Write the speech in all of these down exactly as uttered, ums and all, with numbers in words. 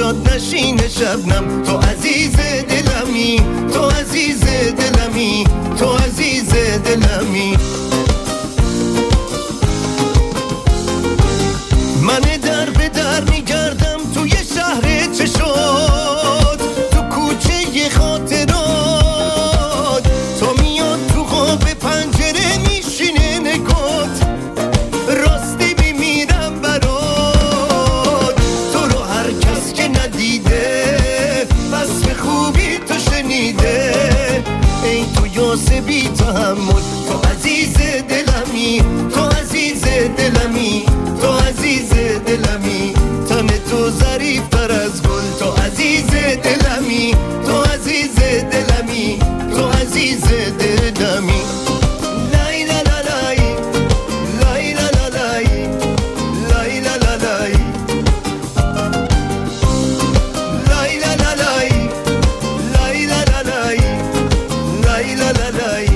شاد نشین شبنم. تو عزیز دلمی، تو عزیز دلمی، تو عزیز دلمی. من در به در میگردم توی شهر چشات، تو کوچه خاطرات، تو میاد تو قاب پنجره میشینه نگات، راستی میمیرم برات. تو رو هر کس که ندیده وصف خوبی تو شنیده، ای تو یاسه بی تحمل. تو عزیز دلمی، تو عزیز دلمی، تو عزیز دلمی. تن تو ظریف تر از گل. تو عزیز دلمی، تو عزیز دلمی، تو عزیز دلمی. لای لا لا لای، لای لا لا لای، لای لا لا لای، لای لا لا لای، لای لا لا لای، لای لا لا لای.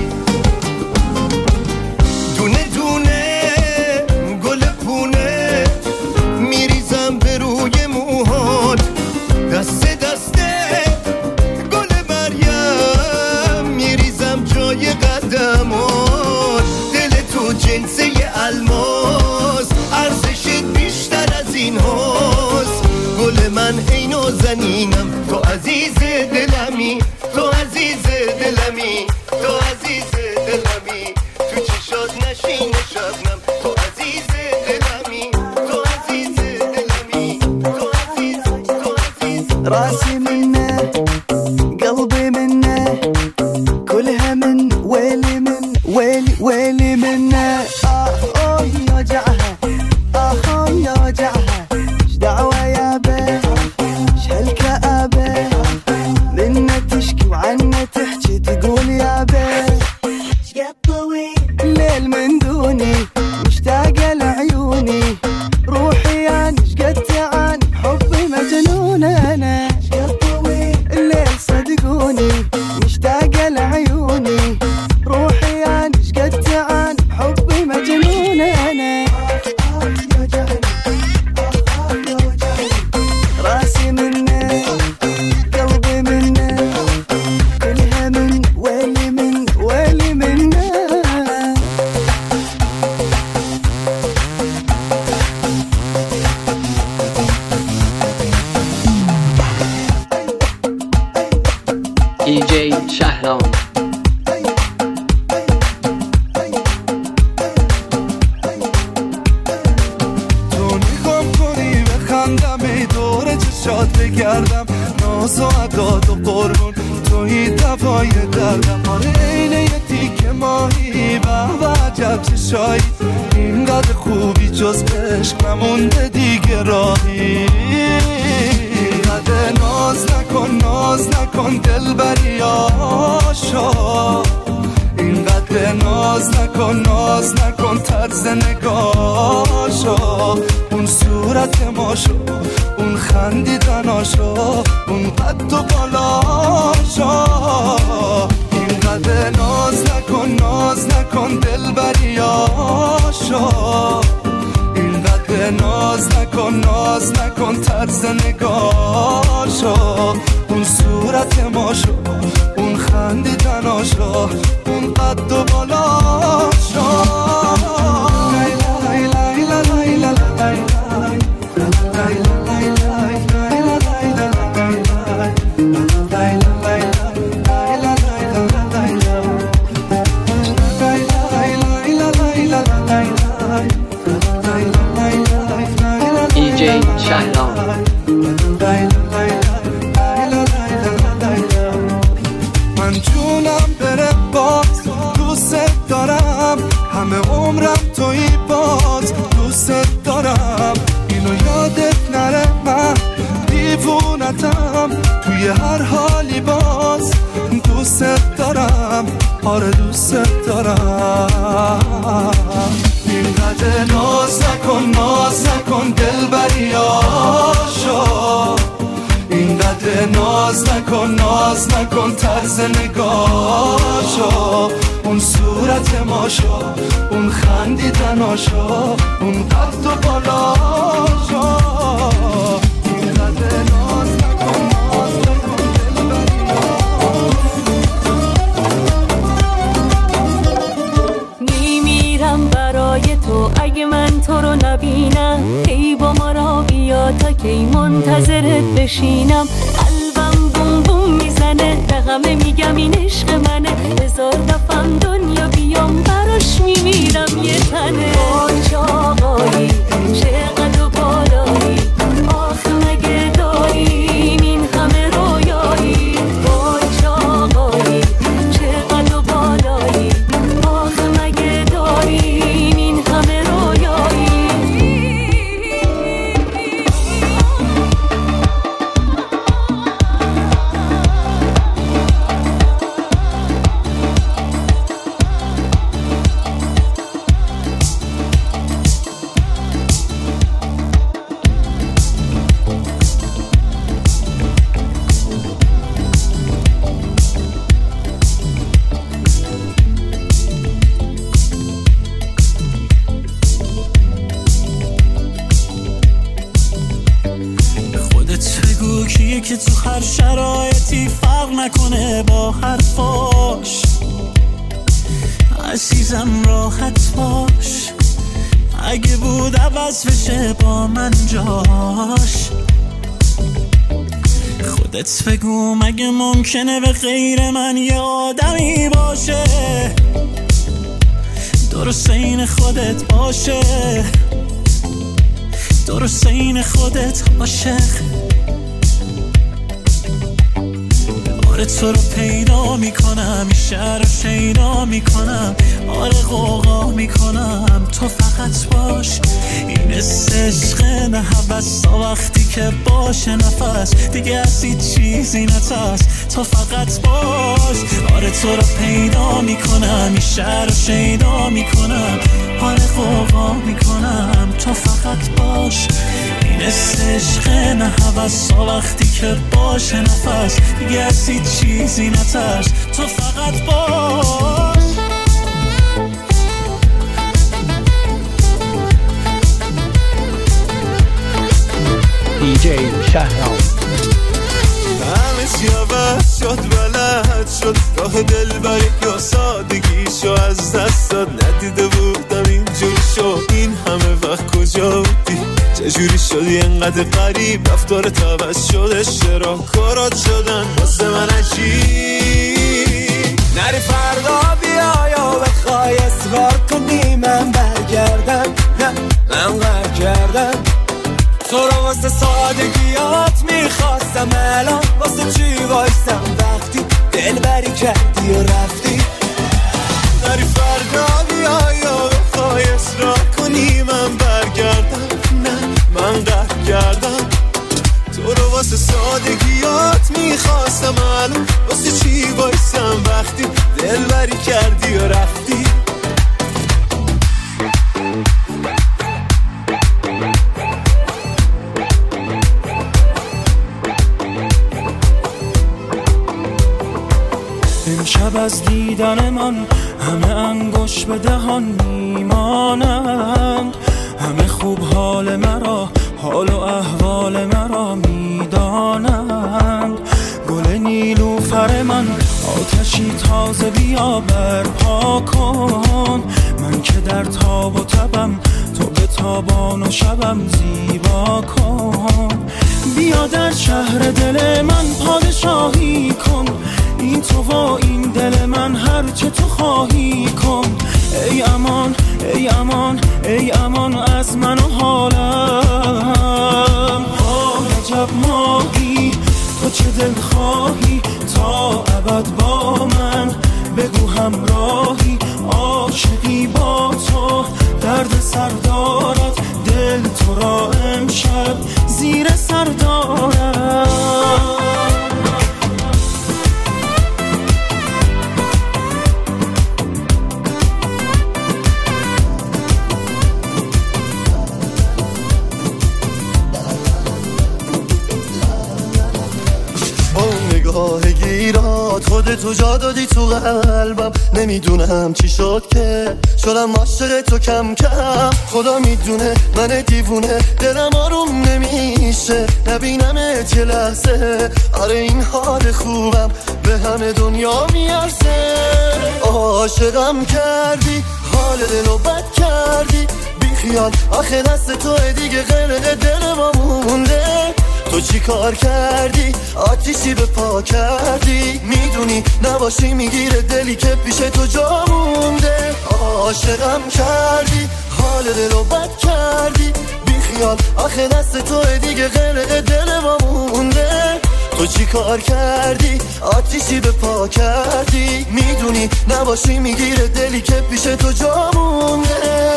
دونه دونه گل پونه میریزم به روی موهات، دست دسته گل مریم میریزم جای قدمات. دل تو جنسه الماس، ارزشت بیشتر از این هاست. گل من ای نازنینم، تو عزیز دلمی، تو عزیز دلمی، تو عزیز دلمی. تو چشات نشین شبنم، تو عزیز دلمی، تو عزیز دلمی، تو عزیز، تو عزیز. راسي منه قلبي منه كلها من ويلي من ويلي ويلي منه. آه أوه يا وجعها، آه يا وجعها. ايش دعوة يا بيه، ايش هالكآبة، منه تشكي وعنه تحكي تقول يا بيه. شقد طويل الليل من دوني، مشتاقة لعيوني، روحي أنا شقد تعاني، حبي مجنون أنا. شقد طويل الليل صدقوني، مشتاقة لعيوني، روحي أنا شقد تعاني، حبي مجنون أنا. راسي منه قلبي منه كلها من ويلي من ويلي منه. دی جی شهرام. تو نگام کنی بخندم، ای دور چشات بگردم، ناز و عداد و قربون توی دوای دردم. آره اینه یه تیک ماهی به و عجب چشایی، اینقدر خوبی جز عشق نمونده دیگه راهی. اینقدر ناز نکن ناز نکن دلبری آشا، اینقدر ناز نکن ناز نکن طرز نگاشا. اون صورت ماشو، اون خندیدناشو، اون قد و بالاشا. اینقدر ناز نکن ناز نکن دلبری آشا، اینقدر ناز نکن ناز نکن طرز نگاشو. اون صورت ماشو، اون خندیدناشو، اون قد و بالاشو. لای لای لای لای لای لای دی جی شهرام. من جونم بره باز، دوست دارم، همه عمرم توی باز، دوست دارم. اینو یادت نره من دیوونتم، توی هر حالی باز دوست دارم، آره دوست دارم. اینقدر ناز نکن ناز نکن دلبری آشا، اینقدر ناز نکن ناز نکن طرز نگاشو. اون صورت ماشو، اون خندیدناشو، اون قد و بالاشو. اینقدر ناز کی منتظرت بشینم، قلبم بوم بوم میزنه، به همه میگم این عشق منه، هزار دفعم دنیا بیام براش میمیرم یه تنه. وای چه آقایی چقدر بالایی، آخ مگه داریم این همه رویایی. وای چه آقایی چقدر بالایی، آخ مگه داریم این همه رویایی. که تو هر شرایطی فرق نکنه با حرفاش. عزیزم راحت باش، اگه بود عوض بشه با من جاش. خودت بگو مگه ممکنه به غیر من یه آدمی باشه، درست این خودت باشه، درست این خودت باشه. آره تو رو پیدا میکنم، این شهر رو شیدا میکنم، آره غوغا میکنم، تو فقط باش. این عشق نه هوس تا وقتی که باشه نفس، دیگه از هیچ چیزی نترس، تو فقط باش. آره تو رو پیدا میکنم، این شهر رو شیدا میکنم، آره غوغا میکنم، تو فقط باش. این عشق نه هوس تا وقتی که باشه نفس، دیگه از هیچ چیزی نترس، تو فقط باش. دی جی شهرام. همه چی عوض شد، بلد شد، راه دل بری یا سادگیشو از دست داد. ندیده بودم اینجور شد، این همه وقت کجا بودی؟ چجوری شدی انقدر غریب؟ رفتارت عوض شد، اشتراکارات شدن واسه من عجیب. نری فردا بیا یا بخوای اصرار کنی من برگردم، نه من قهر کردم. تو رو واسه سادگیات میخواستم، الان واسه چی وایستم وقتی دل بری کردی و رفتی؟ نری فردا بیا یا بخوای اصرار کنی من برگردم، نه من قهر کردم. تو رو واسه سادگیات میخواستم، الان واسه چی وایستم وقتی دل بری کردی و رفتی؟ امشب از دیدن من همه انگوش به دهان میمانند، همه خوب حال مرا، حال و احوال مرا میدانند. گل نیلوفر من آتشی تازه بیا برپا کن، من که در تاب و تبم، تو به تابان و شبم زیبا کن. بیا در شهر دل من پادشاهی کن، این تو و این دل من هر چه تو خواهی کن. ای امان ای امان ای امان از من و حالم. آه عجب ماهی تو چه دل خواهی، تا ابد با من بگو همراهی. عاشقی با تو درد سر دارد، دل تو را امشب زیر سر دارد. نگاه گیرات خودتو جا دادی تو قلبم، نمیدونم چی شد که شدم عاشق تو کم کم. خدا میدونه من دیوونه، دلم آروم نمیشه نبینمت یه لحظه. آره این حال خوبم به همه دنیا میارزه. عاشقم کردی، حال دلو بد کردی، بی بیخیال آخه دست تو دیگه غرق دل ما مونده. تو چی کار کردی آتیشی به پا کردی، میدونی نباشی میگیره دلی که پیش تو جا مونده. عاشقم کردی حال دلو بد کردی، بیخیال آخه دست تو دیگه غرق دل ما مونده. تو چی کار کردی آتیشی به پا کردی، میدونی نباشی میگیره دلی که پیش تو جا مونده.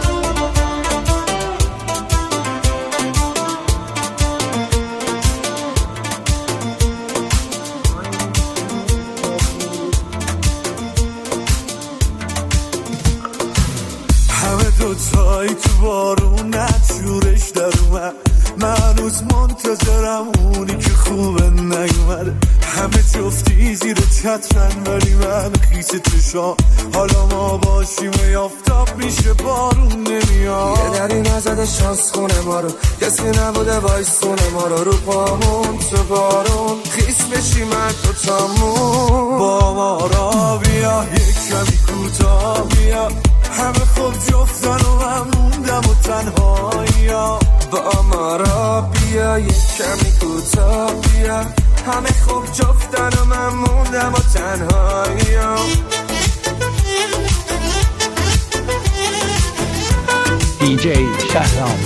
دوتایی تو بارونت شورش در اومد، من هنوز منتظرم اونی که خوبه نیومده. همه جفتی زیر چترن ولی من خیس چشام، حالا ما باشیم یافتاب میشه بارون نمیاد. یه دری نزده شانس خونه ما رو، کسی نبوده وایسونه ما رو، رو پامون تو بارون خیس بشی من تو تامون. با ما را بیا یک کمی کوتاه بیا، همه خوب جفتن و من موندم و تنهایی. با ما را بیا یک کمی کوتاه بیا، همه خوب جفتن و من موندم و تنهایی. دی جی شهرام.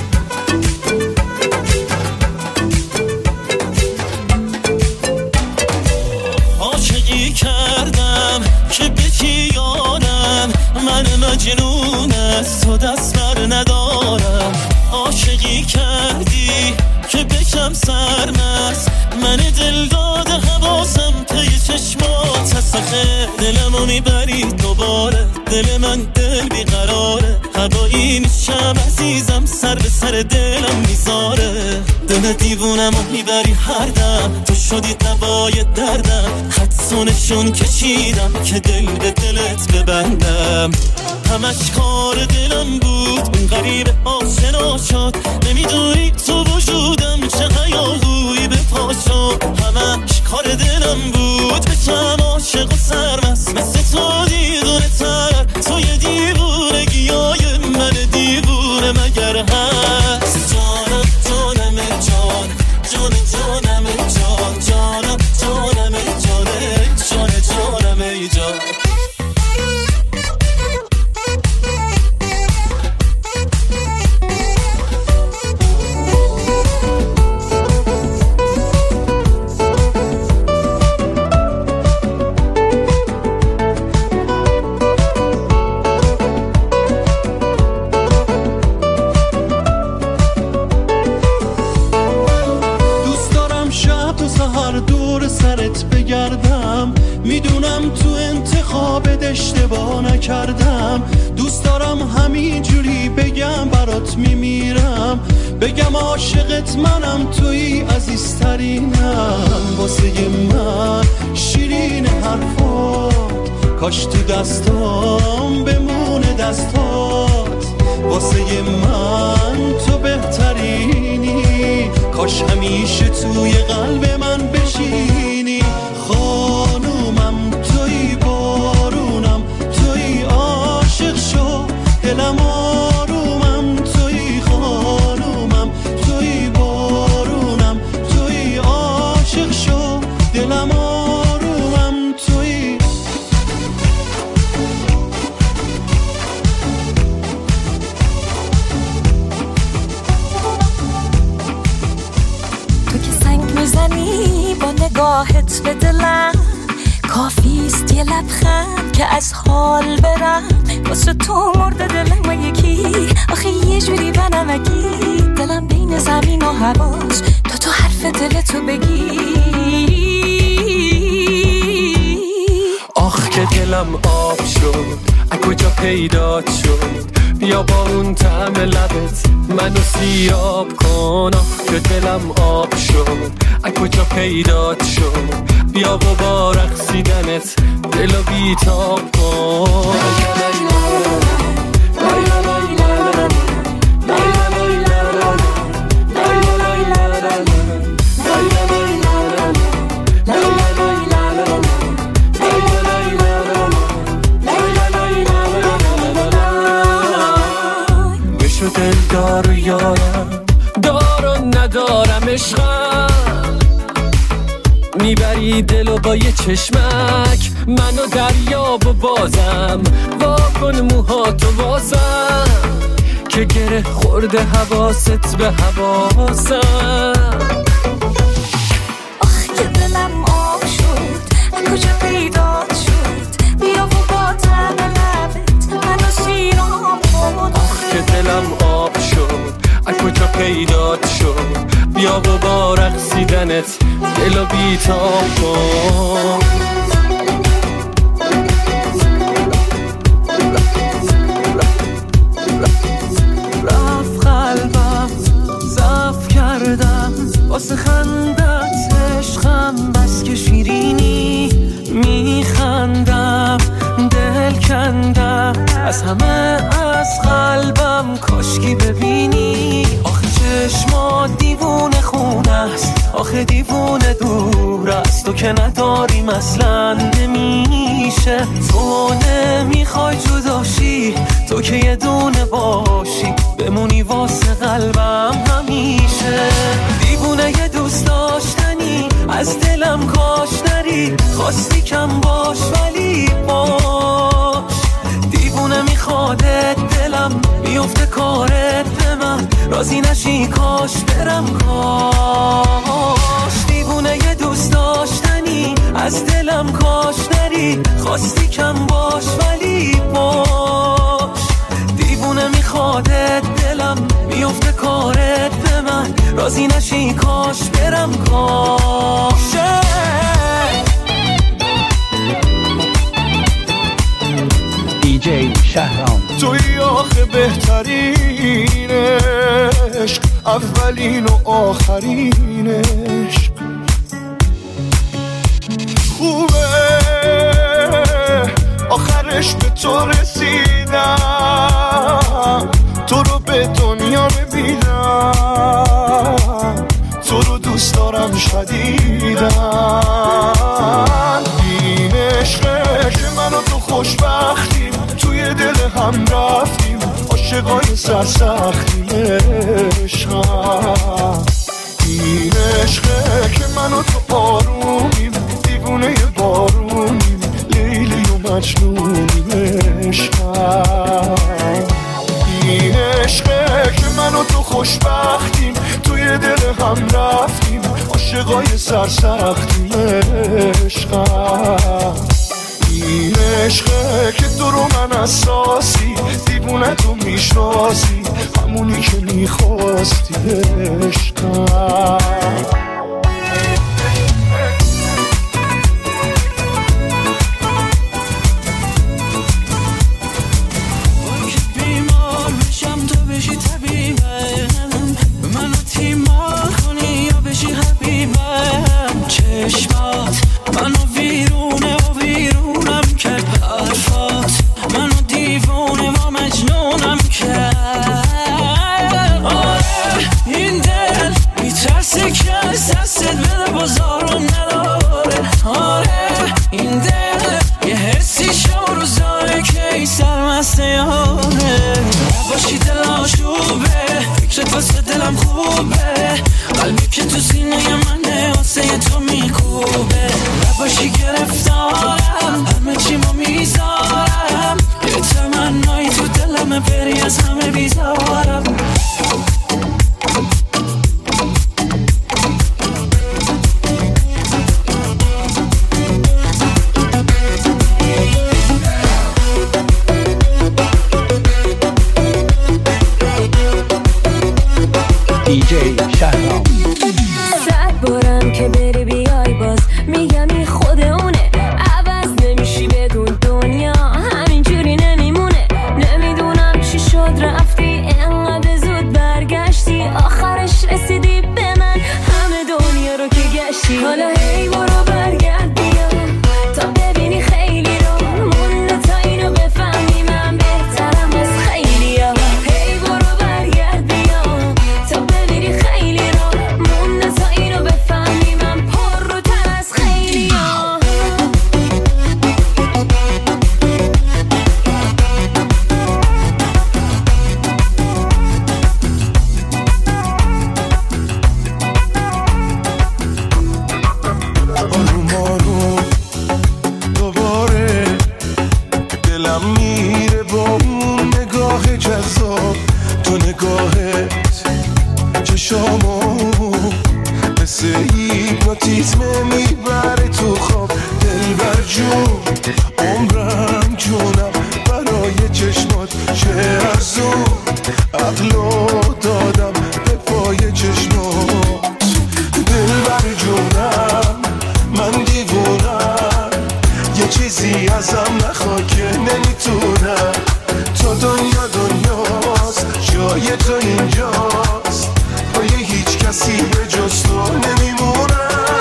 عاشقی کردم که بکی یارم، من مجنون از تو دست بر ندارم. عاشقی کردی که بکم سرمست، من دل داده حواسم پی چشمات هست. آخه دلمو میبری دوباره، دل من دل بیقراره. هوایی نیشم عزیزم سر به سر دلم میذاره. دل دیوونمو میبری هر دم، تو شدی دوای دردم. حدسونشون کشیدم که دل به دلت ببندم. همش کار دلم بود اون غریب آشنا شد، نمیدونی تو وجودم چه هیاهویی به پا شد. همش کار دلم بود بشم عاشق و سرمست، مثل تو دیوونه تر. تو یه دیوونگیای من دیوونه مگر هست؟ جانم جانم جان جان جانم جان جانم جانم جان جان جانم جان. میدونم تو انتخابت اشتباه نکردم، دوست دارم همین جوری بگم برات میمیرم. بگم عاشقت منم توی عزیزترینم. واسه من شیرین حرفات، کاش تو دستام بمونه دستات. واسه من تو بهترینی، کاش همیشه توی قلب من بشینی. خانومم توی بارونم، توی عاشق شو دلم آرومم. توی خانومم توی بارونم، توی عاشق شو دلم آرومم. توی تو که سنگ میزنی با نگاهت به دلم، کافیست یه لبخند که از حال برم. واسه تو مرده دلم یکی، آخه یه جوری بنمکی. دلم بین زمین و هواش، تو تو حرف دلتو بگی. آخ که دلم آب شد، از کجا پیدات شد؟ بیا با اون طعم لبت منو سیراب کن. آخ که دلم آب شد، از کجا پیدات شد؟ بیا و با رقصیدنت دلو بیتاب کن. لای چشمک منو دریاب و بازم واکن موهاتو بازم که گره خورده حواست به حواسم. آخ که دلم آب شد کجا پیدا شد بیا و با تب لبت منو سیرام بود. آخ که دلم آب شد از کجا پیدا شد بیا و با رقصیدنت دلو بیتاب کن. رفت قلبم ضعف کردم واسه خندت عشقم بس که شیرینی میخندم دل کندم از همه از قلبم کاشکی ببینی. آخه چشمات دیوونه خونه است آخه دیوونه دور است تو که نداریم اصلا نمیشه. تو نمیخوای جداشی تو که یه دونه باشی بمونی واسه قلبم همیشه. دیوونه یه دوست داشتنی از دلم کاش نری خواستی کم باش ولی باش. دیوونه میخوادت دلم بیفته کارت به من راضی نشی کاش برم کاش. دیوونه یه دوست داشتنی از دلم کاش نری خواستی کم باش ولی باش. دیوونه میخوادت دلم بیفته کارت به من راضی نشی کاش برم کاش. دی جی شهرام توی آخه بهترین عشق اولین و آخرین عشق خوبه آخرش به تو رسیدم تو رو به دنیا ببینم تو رو دوست دارم شدیدم. این عشقه که من و تو خوشبختیم توی دل هم رفتیم عاشقای سرسختیم عشقم. این عشقه که من و تو آرومیم دیوونه بارونیم لیلی و مجنونیم عشقم. این عشقه که من و تو خوشبختیم توی دل هم رفتیم عاشقای سرسختیم عشقم. این عشقه که تو رو من اساسی دیوونه تو میشناسی همونی که میخواستی عشقم. چشمات منو ویرونه و ویرونم کرد حرفات منو دیوونه و مجنونم کرد. آره این دل میترسه که از دستت بده بازارم نداره. آره این دل یه حسی شو روز داره که ای سرمسته یاره باشی دل آشوبه فکرت واسه دلم خوبه قلبی که تو سینه منه واسه تو میکوبه نباشی گرفتارم همه چی ما میذارم یه تمنایی تو دلمه بری از همه بیزارم. دی جی شهرام صد بارم که بری بیای باز میگم این خود اونه عوض نمیشی بدون دنیا همینجوری نمیمونه. نمیدونم چی شد رفتی انقدر زود برگشتی آخرش رسیدی به من همه دنیا رو که گشتی. حالا هی برو برگرد بیا تا ببینی خیلی رو مونده تا اینو بفهمی من بهترم از خیلی ها. هی برو برگرد بیا تا ببینی خیلی رو جون عمرم جونم برای چشمات چه ارزون عقلو دادم به پای چشمات دلبر جونم من دیوونم یه چیزی ازم نخوا که نمیتونم تو دنیا دنیاست جای تو اینجاست با یه هیچ کسی به جز تو نمیمونم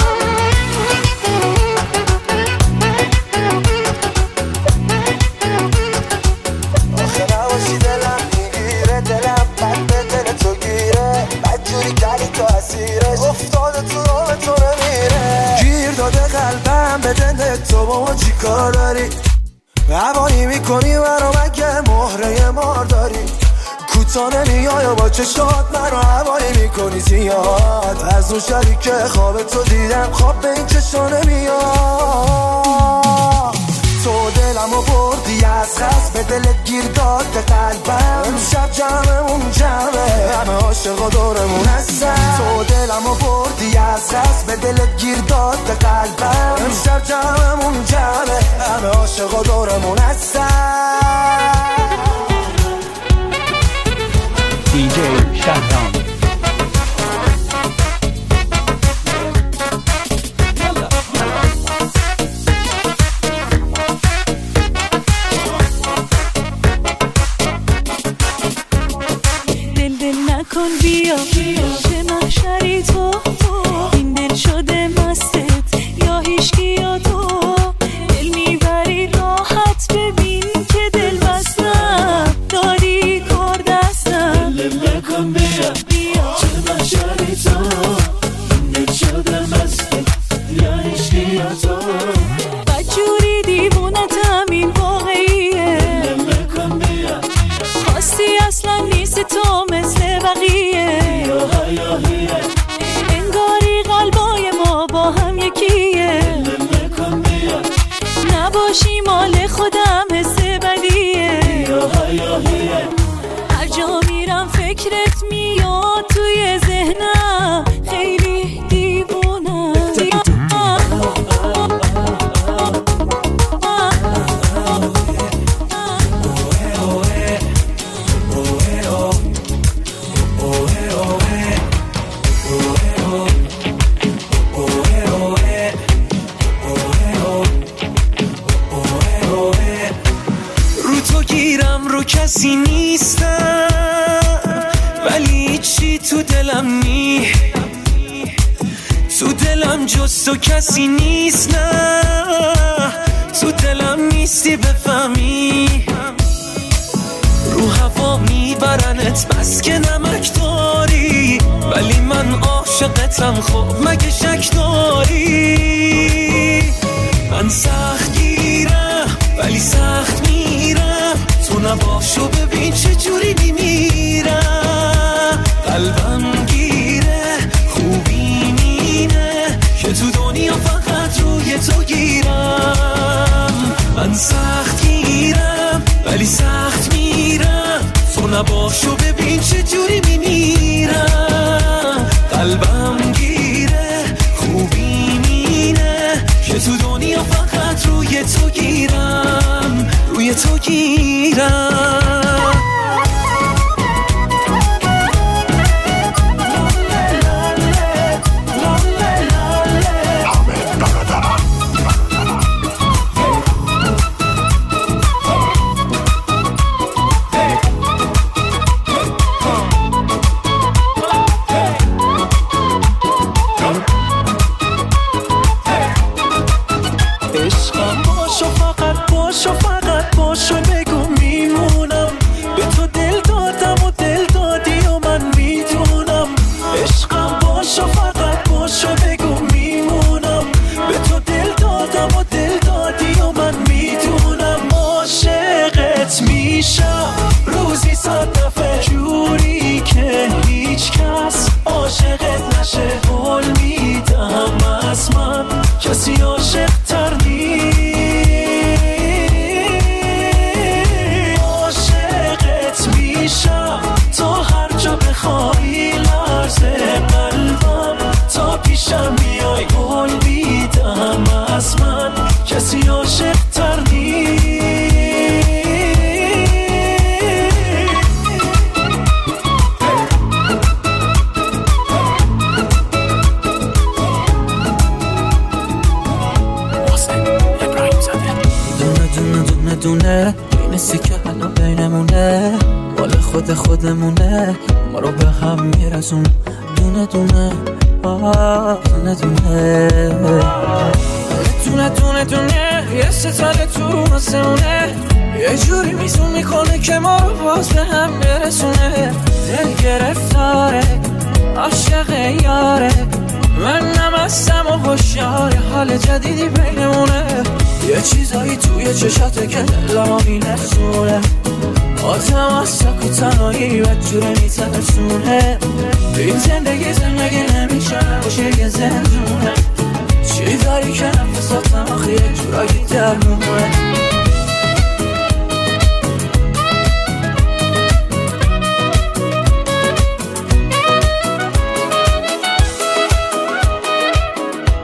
آخه نباشی دلم میگیره دلم بد به دل تو گیره بد جوری کردی تو اسیرش افتاده تو راه تو نمیره گیر داده قلبم به دل تو با ما چی کار داری عوانی میکنی منو مگه مهره مار داری کوتاه نمیای و با چشات منو عوانی میکنی زیاد از اون شبی که خواب تو دیدم خواب به این چشا نمیاد تو دلمو بردی از خست به دلت گیر داد به قلبم امشب جمعمون جمعه همه عاشقا دورمون هستن تو دلمو بردی از خست به دلت گیر داد به قلبم امشب جمعمون جمعه همه عاشقا دورمون هستن دی جی شهرام دل دل نکن بیا چه محشری تو این دل شده مستت یا هیچکی یا تو دل میبری راحت ببین که دل بستم داری کار دستم دل دل نکن بیا چه محشری تو این دل شده مستت یا هیچکی یا تو بدجوری دیوونتم این واقعیه دل دل نکن بیا خواستی اصلا نیست تو مثل بقیه انگاری قلبای ما با هم یکیه نباشی مال خودم حس بدیه هر جا میرم فکرت میاد توی ذهنم خیلی دیوونم کسی نیستم ولی چی تو دلم نی تو دلم جز تو کسی نیست نه تو دلم نیستی بفهمی رو هوا میبرنت بس که نمک داری ولی من عاشقتم خب مگه شک داری من سخت گیرم ولی سخت میرم تو نباشو ببین چه جوری میمیرم قلبم گیره خوبی مینه که تو دنیا فقط روی تو گیرم من سخت گیرم ولی سخت میرم تو نباشو ببین چه جوری میمیرم قلبم گیره خوبی مینه که تو دنیا فقط روی تو گیرم روی تو گیرم عشقم باشو فقط باشو فقط باشو بگو میمونم به تو دل دادم و دل دادی و من میدونم عشقم باشو فقط باشو بگو میمونم به تو دل دادم و دل دادی و من میدونم عاشقت میشم روزی صد دفعه جوری که هیچ کس عاشقت نشه قول میدم از من کسی عاشق تر نیست دونه دونه اینسی که حالا بینمونه مال خود خودمونه ما رو به هم میرسون دونه دونه آه دونه دونه دونه دونه دونه یه ستاره تو آسمونه یه جوری میزون میکنه که ما رو باز به هم برسونه دل گرفتاره عاشق یاره من نمستم و هوشیار حال جدیدی بینمونه یه چیزایی توی چشاته که دلمو میلرزونه آدم از سک و تنهایی بدجوره میترسونه این زندگی زندگی نمیشه باشه یه زندونه چی داری که نفساتم آخه یه جورایی درمونه